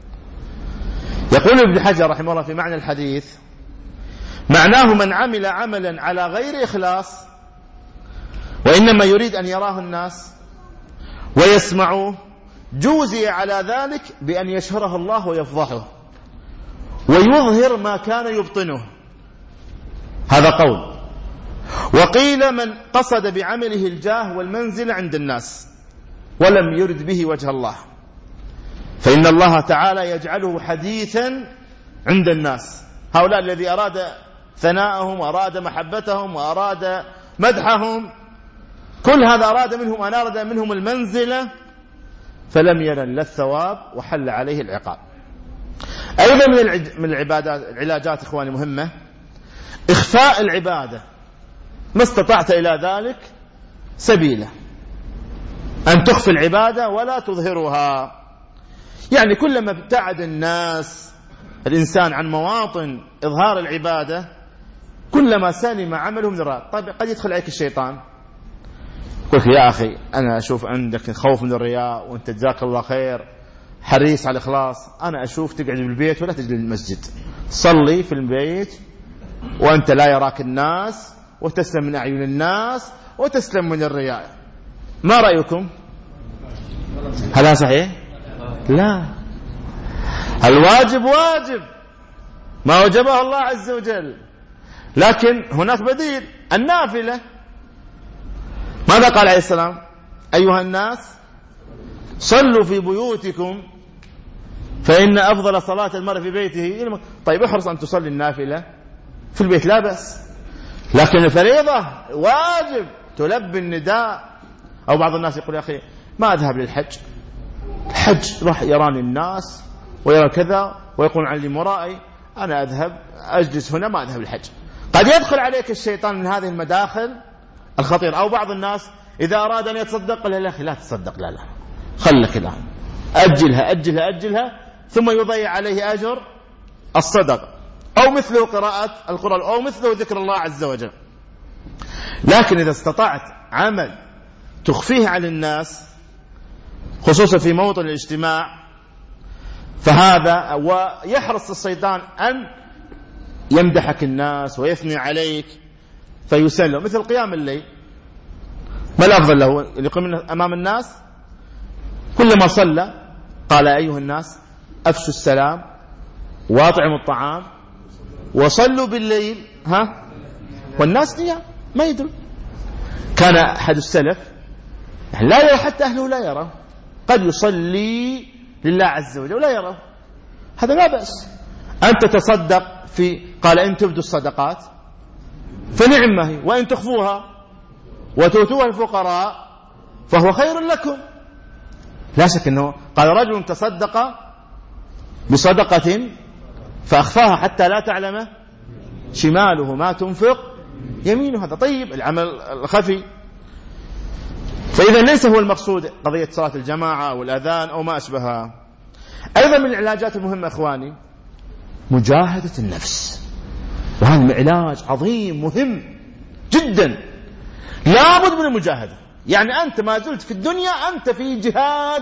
يقول ابن حجر رحمه الله في معنى الحديث: معناه من عمل عملا على غير إخلاص وإنما يريد أن يراه الناس ويسمعوه، جوزي على ذلك بأن يشهره الله ويفضحه ويظهر ما كان يبطنه. هذا قول. وقيل من قصد بعمله الجاه والمنزل عند الناس ولم يرد به وجه الله، فإن الله تعالى يجعله حديثا عند الناس. هؤلاء الذي أراد ثناءهم وأراد محبتهم وأراد مدحهم، كل هذا أراد منهم أن أراد منهم المنزلة فلم ينل لا الثواب وحل عليه العقاب. أيضا من العبادات العلاجات إخواني مهمة إخفاء العبادة ما استطعت إلى ذلك سبيلا، أن تخفي العبادة ولا تظهرها. يعني كلما ابتعد الناس الإنسان عن مواطن إظهار العبادة كلما سلم عمله من الرياء. طيب قد يدخل عليك الشيطان يقول لك: يا أخي أنا أشوف عندك خوف من الرياء وأنت جزاك الله خير حريص على الإخلاص، أنا أشوف تقعد بالبيت ولا تجي للمسجد، صلي في البيت وأنت لا يراك الناس وتسلم من أعين الناس وتسلم من الرياء. ما رأيكم؟ هل هذا صحيح؟ لا، الواجب واجب ما وجبه الله عز وجل، لكن هناك بديل النافلة. ماذا قال عليه السلام؟ أيها الناس صلوا في بيوتكم فإن أفضل صلاة المرء في بيته. طيب احرص أن تصلي النافلة في البيت لا بأس، لكن الفريضة واجب تلبي النداء. أو بعض الناس يقول: يا أخي ما أذهب للحج، الحج راح يراني الناس ويرى كذا ويقول عن لي مرائي، أنا أذهب أجلس هنا ما أذهب للحج. قد يدخل عليك الشيطان من هذه المداخل الخطيرة. أو بعض الناس إذا أراد أن يتصدق قال: لا أخي لا تصدق، لا لا خلك الآن، أجلها أجلها أجلها ثم يضيع عليه أجر الصدقة، أو مثله قراءة القرآن، أو مثله ذكر الله عز وجل. لكن إذا استطعت عمل تخفيه عن الناس خصوصا في موطن الاجتماع فهذا، ويحرص الشيطان أن يمدحك الناس ويثني عليك فيسلم، مثل قيام الليل. ما الأفضل له؟ اللي يقوم أمام الناس كلما صلى قال: أيها الناس أفشوا السلام واطعموا الطعام وصلوا بالليل ها والناس نيام ما يدرون. كان أحد السلف لا يرى حتى أهله لا يرى، قد يصلي لله عز وجل ولا يرى، هذا لا بأس. أنت تصدق في قال: إن تبدوا الصدقات فنعم هي، وإن تخفوها وتؤتوها الفقراء فهو خير لكم. لا شك أنه قال: رجل تصدق بصدقة فأخفاها حتى لا تعلم شماله ما تنفق يمينه. هذا طيب العمل الخفي. فإذا ليس هو المقصود قضية صلاة الجماعة والأذان أو ما أشبهها. أيضا من العلاجات المهمة أخواني مجاهدة النفس، وهذا علاج عظيم مهم جدا، لابد من المجاهدة. يعني أنت ما زلت في الدنيا أنت في جهاد،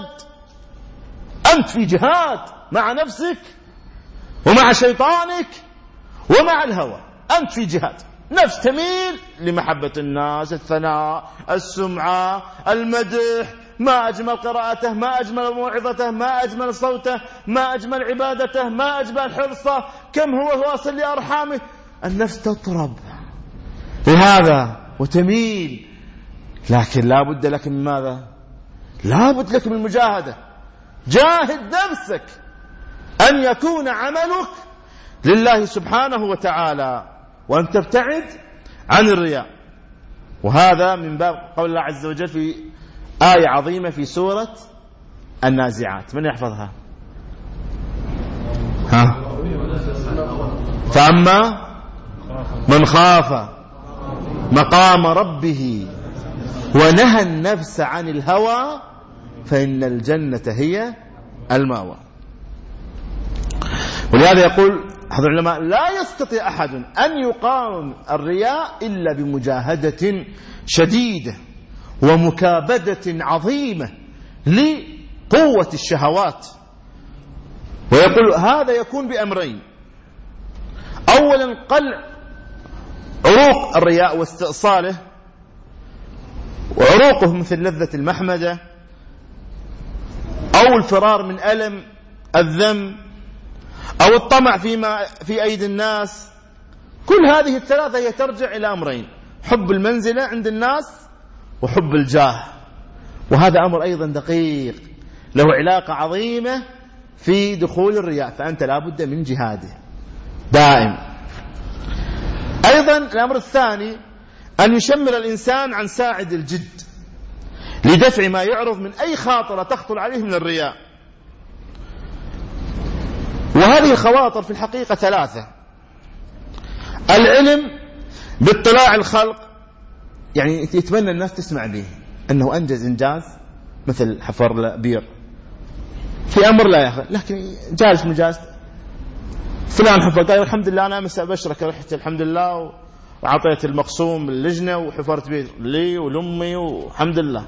أنت في جهاد مع نفسك ومع شيطانك ومع الهوى، أنت في جهاد. نفس تميل لمحبة الناس، الثناء، السمعة، المدح، ما أجمل قراءته، ما أجمل موعظته، ما أجمل صوته، ما أجمل عبادته، ما أجمل حرصه، كم هو واصل لأرحامه. النفس تطرب لهذا وتميل. لكن لا بد لك من ماذا؟ لا بد لك من المجاهدة. جاهد نفسك أن يكون عملك لله سبحانه وتعالى، وأن تبتعد عن الرياء. وهذا من باب قول الله عز وجل في آية عظيمة في سورة النازعات. من يحفظها؟ ها؟ فأما من خاف مقام ربه ونهى النفس عن الهوى فإن الجنة هي المأوى. ولهذا يقول أحد العلماء: لا يستطيع أحد أن يقاوم الرياء إلا بمجاهدة شديدة ومكابدة عظيمة لقوة الشهوات. ويقول هذا يكون بأمرين: أولا قلع عروق الرياء واستئصاله، وعروقه مثل لذة المحمدة أو الفرار من ألم الذنب أو الطمع فيما في أيدي الناس. كل هذه الثلاثة هي ترجع إلى أمرين: حب المنزلة عند الناس وحب الجاه. وهذا أمر أيضا دقيق له علاقة عظيمة في دخول الرياء، فأنت لا بد من جهاده دائم. أيضا الأمر الثاني أن يشمر الإنسان عن ساعد الجد لدفع ما يعرض من أي خاطرة تخطر عليه من الرياء. وهذه الخواطر في الحقيقة ثلاثة: العلم باطلاع الخلق، يعني يتمنى الناس تسمع به أنه أنجز إنجاز، مثل حفر بير في أمر لا يخل، لكن جالس مجاز فلان حفر، قال الحمد لله أنا مساء بشرك رحت الحمد لله وعطيت المقسوم اللجنة وحفرت بير لي ولأمي والحمد لله.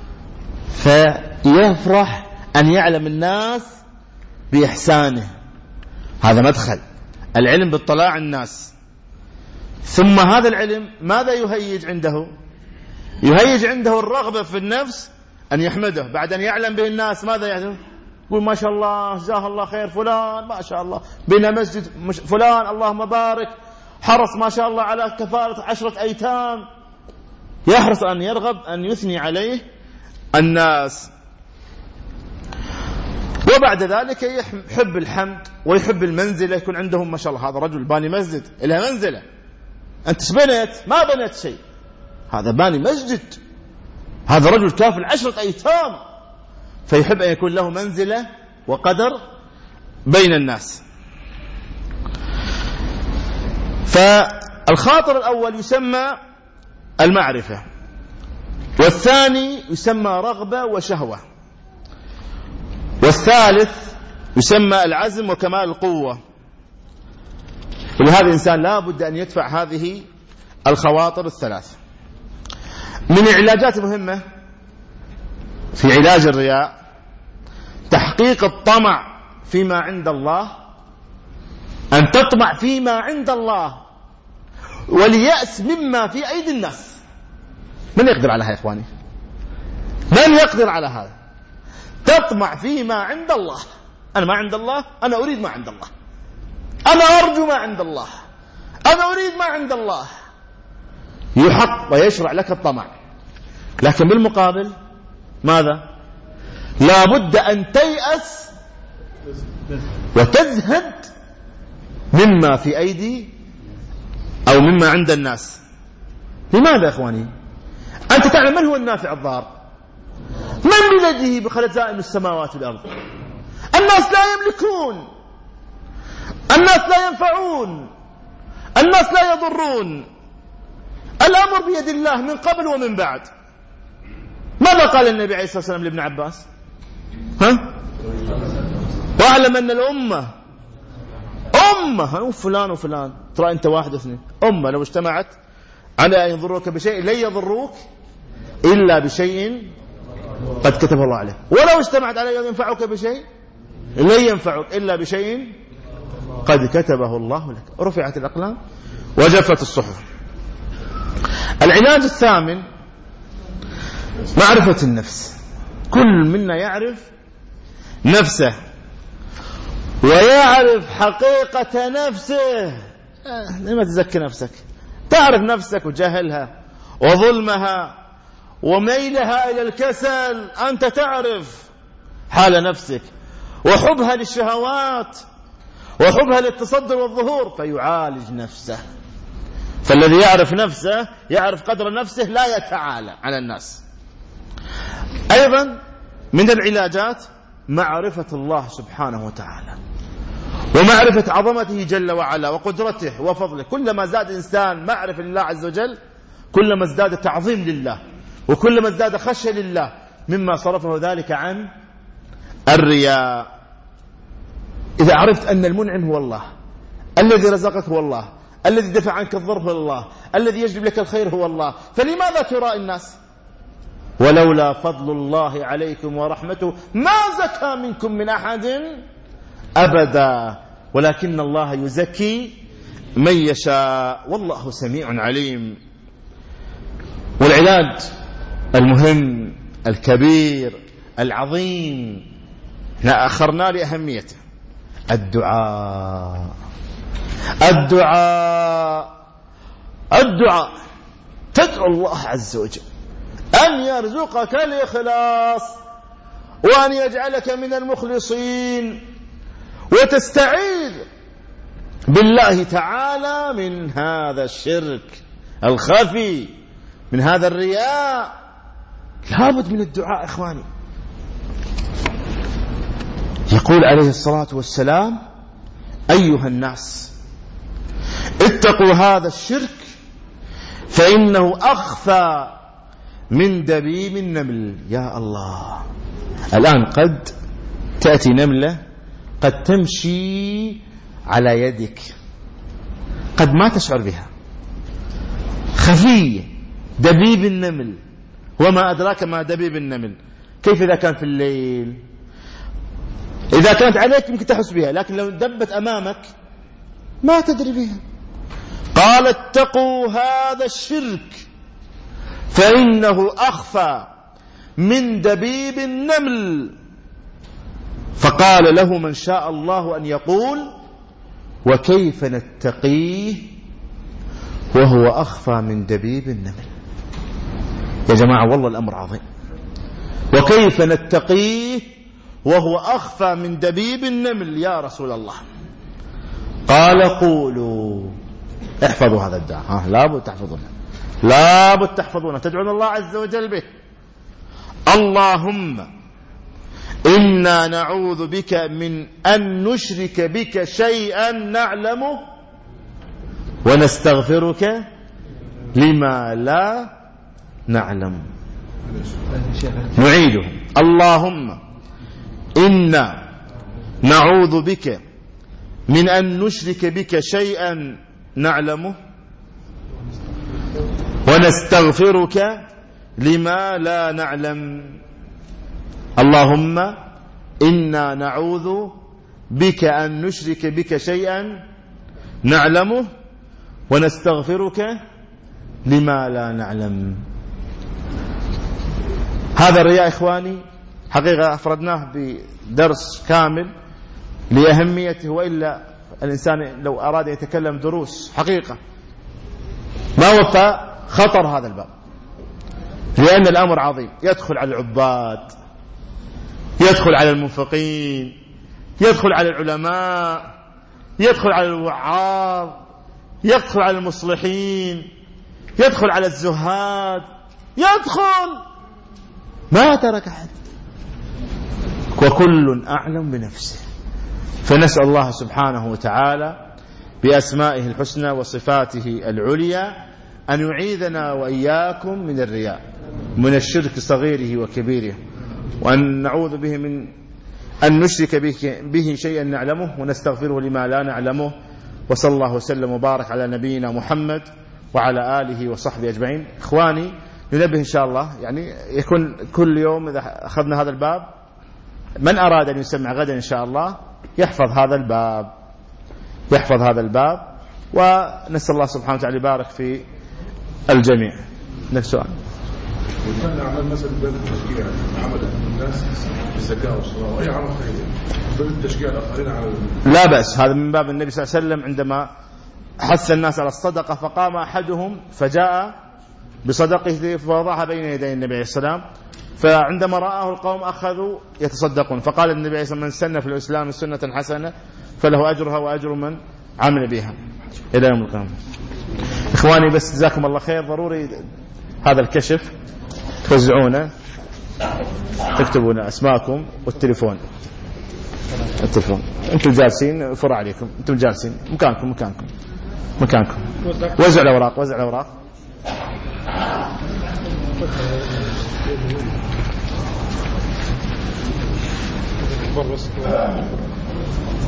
فيفرح أن يعلم الناس بإحسانه. هذا مدخل العلم باطلاع الناس. ثم هذا العلم ماذا يهيج عنده؟ يهيج عنده الرغبة في النفس أن يحمده بعد أن يعلم به الناس. ماذا يعلم؟ يقول ما شاء الله جزاه الله خير فلان، ما شاء الله بنا مسجد فلان، اللهم بارك، حرص ما شاء الله على كفارة عشرة أيتام. يحرص أن يرغب أن يثني عليه الناس. وبعد ذلك يحب الحمد ويحب المنزلة، يكون عندهم ما شاء الله هذا رجل باني مسجد إلى منزلة، أنت بنيت ما بنيت شيء، هذا باني مسجد، هذا رجل كافل عشرة أيتام. فيحب أن يكون له منزلة وقدر بين الناس. فالخاطر الأول يسمى المعرفة، والثاني يسمى رغبة وشهوة، والثالث يسمى العزم وكمال القوة. ولهذا الإنسان لا بد أن يدفع هذه الخواطر الثلاث. من العلاجات المهمة في علاج الرياء تحقيق الطمع فيما عند الله، أن تطمع فيما عند الله واليأس مما في أيدي الناس. من يقدر على هذا يا إخواني؟ من يقدر على هذا؟ تطمع فيما عند الله. أنا ما عند الله، أنا أريد ما عند الله، أنا أرجو ما عند الله، أنا أريد ما عند الله. يحق ويشرع لك الطمع، لكن بالمقابل ماذا؟ لا بد أن تيأس وتزهد مما في أيدي أو مما عند الناس. لماذا يا إخواني؟ أنت تعلم من هو النافع الضار؟ من بيده بخزائن السماوات والأرض؟ الناس لا يملكون، الناس لا ينفعون، الناس لا يضرون. الأمر بيد الله من قبل ومن بعد. ماذا قال النبي عليه الصلاة والسلام لابن عباس؟ ها؟ واعلم أن الأمة أمة فلان وفلان، ترى أنت واحد اثنين، أمة لو اجتمعت على أن يضروك بشيء لن يضروك إلا بشيء قد كتبه الله عليه، ولو اجتمعت على أن ينفعك بشيء لن ينفعك إلا بشيء قد كتبه الله لك. رفعت الأقلام وجفت الصحف. العلاج الثامن معرفة النفس. كل منا يعرف نفسه ويعرف حقيقة نفسه. آه لما تزكي نفسك؟ تعرف نفسك وجهلها وظلمها وميلها إلى الكسل. أنت تعرف حال نفسك وحبها للشهوات وحبها للتصدر والظهور، فيعالج نفسه. فالذي يعرف نفسه يعرف قدر نفسه، لا يتعالى على الناس. أيضا من العلاجات معرفة الله سبحانه وتعالى ومعرفة عظمته جل وعلا وقدرته وفضله. كلما زاد إنسان معرفة لله عز وجل كلما ازداد تعظيم لله وكلما ازداد خشية لله، مما صرفه ذلك عن الرياء. إذا عرفت أن المنعم هو الله، الذي رزقك هو الله، الذي دفع عنك الضر هو الله، الذي يجلب لك الخير هو الله، فلماذا تراء الناس؟ ولولا فضل الله عليكم ورحمته ما زكى منكم من أحد أبدا ولكن الله يزكي من يشاء والله سميع عليم. والعلاج المهم الكبير العظيم أخرنا لأهميته الدعاء. الدعاء الدعاء تدعو الله عز وجل أن يرزقك الإخلاص وأن يجعلك من المخلصين، وتستعيذ بالله تعالى من هذا الشرك الخفي، من هذا الرياء. لابد من الدعاء إخواني. يقول عليه الصلاة والسلام: أيها الناس اتقوا هذا الشرك فإنه أخفى من دبيب النمل. يا الله، الآن قد تأتي نملة قد تمشي على يدك قد ما تشعر بها، خفية، دبيب النمل. وما أدراك ما دبيب النمل. كيف إذا كان في الليل؟ إذا كانت عليك يمكن تحس بها، لكن لو دبت أمامك ما تدري بها. قال: اتقوا هذا الشرك فإنه أخفى من دبيب النمل. فقال له من شاء الله أن يقول: وكيف نتقيه وهو أخفى من دبيب النمل؟ يا جماعة والله الأمر عظيم. وكيف نتقيه وهو أخفى من دبيب النمل يا رسول الله؟ قال: قولوا، احفظوا هذا الدعاء. ها لابد تحفظونه، لابد تحفظونه، تدعون الله عز وجل به. اللهم إنا نعوذ بك من أن نشرك بك شيئا نعلمه ونستغفرك لما لا نعلم. نعيده: اللهم إنا نعوذ بك من أن نشرك بك شيئا نعلمه ونستغفرك لما لا نعلم. اللهم إنا نعوذ بك أن نشرك بك شيئا نعلمه ونستغفرك لما لا نعلم. هذا الرياء إخواني حقيقة أفردناه بدرس كامل لأهميته، وإلا الإنسان لو أراد يتكلم دروس حقيقة ما وفى خطر هذا الباب، لأن الأمر عظيم. يدخل على العباد، يدخل على المنفقين، يدخل على العلماء، يدخل على الوعاظ، يدخل على المصلحين، يدخل على الزهاد، يدخل ما ترك أحد، وكل أعلم بنفسه. فنسأل الله سبحانه وتعالى بأسمائه الحسنى وصفاته العليا أن يعيذنا وإياكم من الرياء، من الشرك صغيره وكبيره، وأن نعوذ به من أن نشرك به شيئا نعلمه ونستغفره لما لا نعلمه. وصلى الله وسلم وبارك على نبينا محمد وعلى آله وصحبه أجمعين. إخواني ننبه إن شاء الله، يعني يكون كل يوم إذا أخذنا هذا الباب، من أراد أن يسمع غدا إن شاء الله يحفظ هذا الباب، يحفظ هذا الباب، ونسأل الله سبحانه وتعالى يبارك في الجميع. نفس سؤال. وكان أعمال مثلا باب التشجيع عمل الناس بالزكاة والصلاة وأي عمل خيري باب التشجيع الآخرين على لا بأس. هذا من باب النبي صلى الله عليه وسلم عندما حث الناس على الصدقة فقام أحدهم فجاء بصدقه فوضعها بين يدي النبي عليه السلام، فعندما رآه القوم أخذوا يتصدقون، فقال النبي عليه السلام: من سن في الإسلام سنة حسنة فله أجرها وأجر من عمل بها إلى يوم القيامة. إخواني بس جزاكم الله خير، ضروري هذا الكشف توزعونه، تكتبون أسماءكم والتليفون. التليفون أنتم جالسين فر عليكم، أنتم جالسين مكانكم مكانكم مكانكم. وزع الأوراق وزع الأوراق.